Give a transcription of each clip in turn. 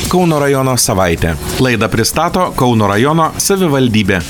Kauno rajono savaitė. Laidą pristato Kauno rajono savivaldybė.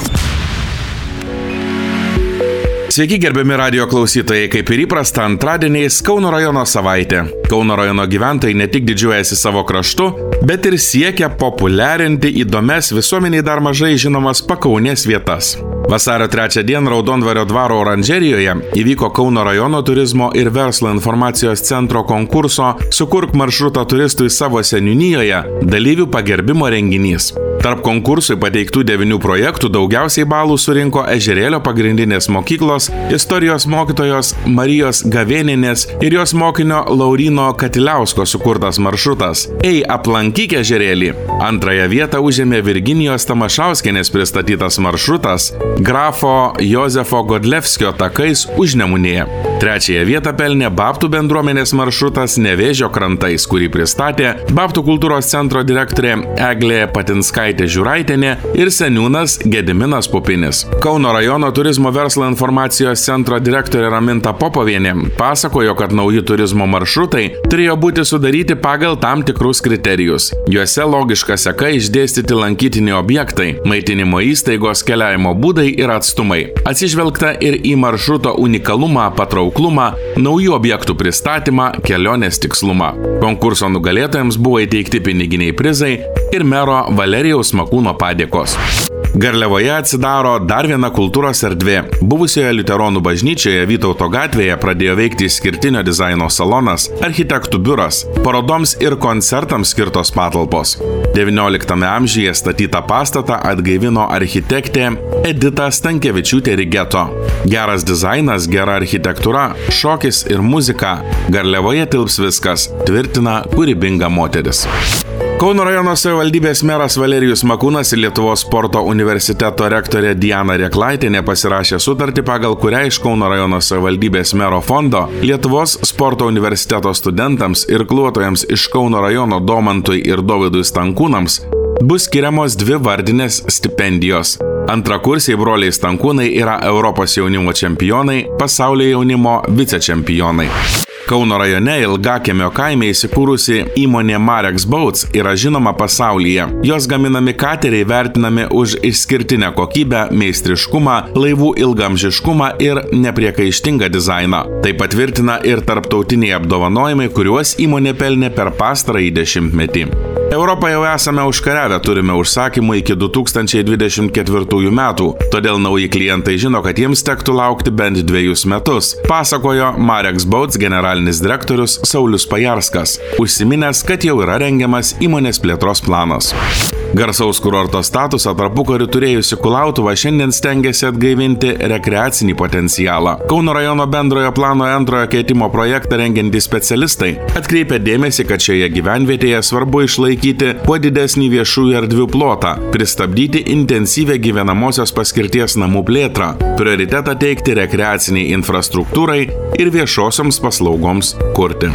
Sveiki gerbiami radijo klausytojai, kaip ir įprasta antradieniais Kauno rajono savaitė. Kauno rajono gyventojai ne tik didžiuojasi savo kraštu, bet ir siekia populiarinti įdomias visuomeniai dar mažai žinomas Pakaunės vietas. Vasario 3 dieną Raudondvario dvaro oranžerijoje įvyko Kauno rajono turizmo ir verslo informacijos centro konkurso Sukurk maršrutą turistui savo seniūnijoje dalyvių pagerbimo renginys. Tarp konkursui pateiktų 9 projektų daugiausiai balų surinko Ežerėlio pagrindinės mokyklos istorijos mokytojos Marijos Gavėnienės ir jos mokinio Laurino Katiliausko sukurtas maršrutas Ei aplankyk Ežerėlį. Antrąją vietą užėmė Virginijos Tamašauskienės pristatytas maršrutas grafo Jozefo Godlevskio takais Užnemunėje. Trečiąją vietą pelnė Babtų bendruomenės maršrutas Nevėžio krantais, kurį pristatė Babtų kultūros centro direktorė Eglė Patinskaitė Žiūraitienė ir seniūnas Gediminas Pupinis. Kauno rajono turizmo verslo informacijos centro direktorė Raminta Popovienė pasakojo, kad nauji turizmo maršrutai turėjo būti sudaryti pagal tam tikrus kriterijus. Juose logiška seka išdėstyti lankytini objektai, maitinimo įstaigos, keliavimo būdai ir atstumai. Atsižvelgta ir į maršruto unikalumą, patrauklumą, naujų objektų pristatymą, kelionės tikslumą. Konkurso nugalėtojams buvo įteikti piniginiai prizai ir mero Valerijaus Makūno padėkos. Garliavoje atsidaro dar viena kultūros erdvė. Buvusioje liuteronų bažnyčioje Vytauto gatvėje pradėjo veikti išskirtinio dizaino salonas, architektų biuras, parodoms ir koncertams skirtos patalpos. XIX amžiuje statytą pastatą atgaivino architektė Edita Stankevičiūtė Rigeto. Geras dizainas, gera architektūra, šokis ir muzika. Garliavoje tilps viskas, tvirtina kūrybinga moteris. Kauno rajono savivaldybės meras Valerijus Makūnas ir Lietuvos sporto universiteto rektorė Diana Reklaitienė pasirašė sutartį, pagal kurią iš Kauno rajono savivaldybės mero fondo Lietuvos sporto universiteto studentams ir irkluotojams iš Kauno rajono Domantui ir Dovydui Stankūnams bus skiriamos 2 vardinės stipendijos. Antrakursiai broliai Stankūnai yra Europos jaunimo čempionai, pasaulio jaunimo vicečempionai. Kauno rajone Ilgakiemio kaime įsikūrusi įmonė Marex Boats yra žinoma pasaulyje. Jos gaminami kateriai vertinami už išskirtinę kokybę, meistriškumą, laivų ilgamžiškumą ir nepriekaištingą dizainą. Tai patvirtina ir tarptautiniai apdovanojimai, kuriuos įmonė pelnė per pastarąjį dešimtmetį. Europą jau esame užkariavę, turime užsakymų iki 2024 metų, todėl nauji klientai žino, kad jiems tektų laukti bent 2 metus, pasakojo Marex Boats generalinis direktorius Saulius Pajarskas, užsiminęs, kad jau yra rengiamas įmonės plėtros planas. Garsaus kurorto statusą tarpukariu turėjusi Kulautuva šiandien stengiasi atgaivinti rekreacinį potencialą. Kauno rajono bendrojo plano antrojo keitimo projektą rengiantys specialistai atkreipia dėmesį, kad šioje gyvenvietėje svarbu išlaikyti kuo didesnį viešųjų erdvių plotą, pristabdyti intensyvę gyvenamosios paskirties namų plėtrą, prioritetą teikti rekreaciniai infrastruktūrai ir viešosioms paslaugoms kurti.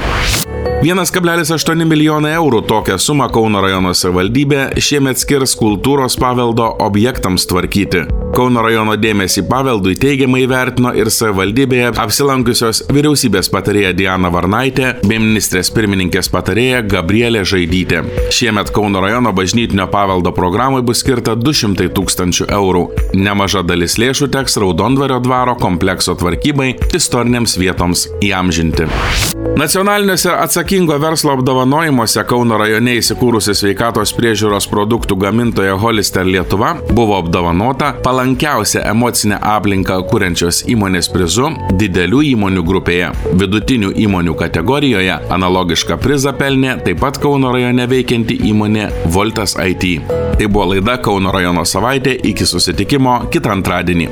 1,8 milijonai eurų tokią sumą Kauno rajono savivaldybė šiemet skirs kultūros paveldo objektams tvarkyti. Kauno rajono dėmesį paveldui teigiamai vertino ir savivaldybėje apsilankiusios vyriausybės patarėja Diana Varnaitė bei ministrės pirmininkės patarėja Gabrielė Žaidytė. Šiemet Kauno rajono bažnytinio paveldo programai bus skirta 200 000 eurų. Nemaža dalis lėšų teks Raudondvario dvaro komplekso tvarkybai, istorinėms vietoms įamžinti. Nacionaliniuose atsakingo verslo apdovanojimuose Kauno rajone įsikūrusi sveikatos priežiūros produktų gamintoja Holister Lietuva buvo apdovanota palankiausia emocinę aplinką kuriančios įmonės prizu didelių įmonių grupėje. Vidutinių įmonių kategorijoje analogišką prizą pelnė taip pat Kauno rajone veikianti įmonė Voltas IT. Tai buvo laida Kauno rajono savaitė, iki susitikimo kitą antradienį.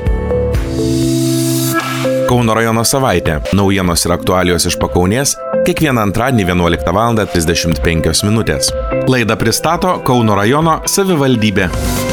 Kauno rajono savaitė. Naujienos ir aktualijos iš Pakaunės kiekvieną antradienį 11:35 min. Laidą pristato Kauno rajono savivaldybė.